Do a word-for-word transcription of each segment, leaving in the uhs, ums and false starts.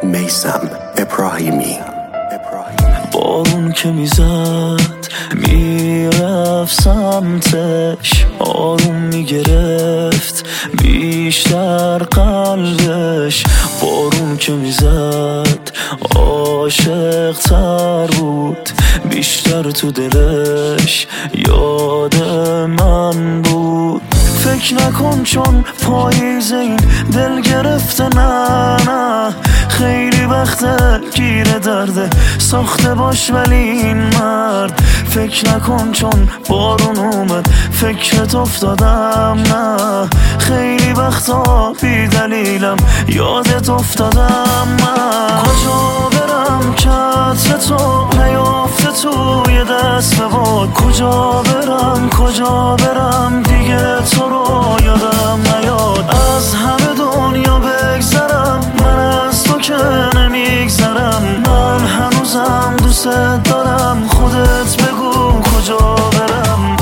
میثم ابراهیمی. بارون که میزد میرفت سمتش، آروم میگرفت بیشتر قلبش. بارون که میزد عاشق تر بود، بیشتر تو دلش یاد من بود. فکر نکن چون پاییز این دل گرفته، نه نه خیلی وقته گیر درده ساخته باش ولی این مرد. فکر نکن چون بارون اومد فکرت افتادم، نه خیلی وقتا بی دلیلم یادت افتادم. من کجا برم که عطر تو نیافته توی دست به باد؟ کجا برم کجا برم دیگه تو رو یادم نیاد. از همه دنیا بگذرم من از تو که نمیگذرم. من هنوزم دوست دارم، خودت بگو کجا برم.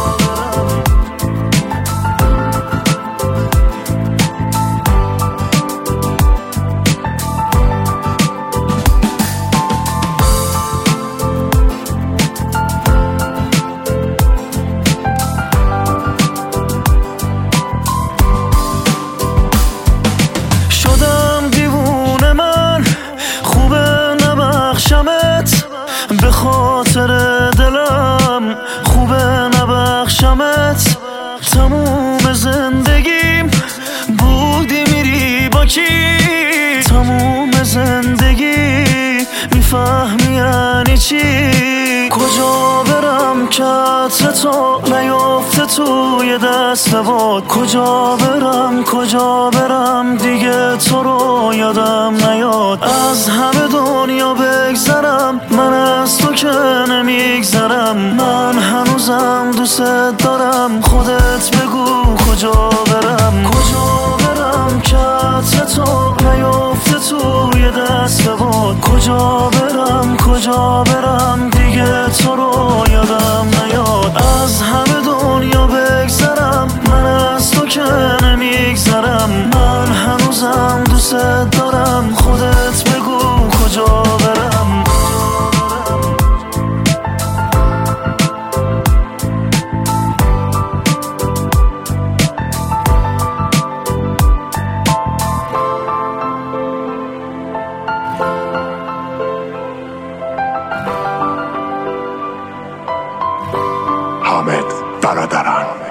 به خاطر دلم خوبه نبخشمت. تموم زندگیم بودی میری با کی؟ تموم زندگی میفهمی یعنی چی؟ کجا برم که عطر تو نیافته توی دست باد؟ کجا برم کجا برم دیگه تو رو یادم نیاد. از همه دنیا بگذرم من از تو که نمیگذرم. من هنوزم دوست دارم، خودت بگو کجا برم. کجا برم که عطر تو نیافته توی دست باد؟ کجا برم کجا برم دیگه تو رو یادم نیاد. از همه دنیا بگذرم من از تو که نمیگذرم. من هنوزم دوست دارم، خودت بگو کجا برم. حامد برادران.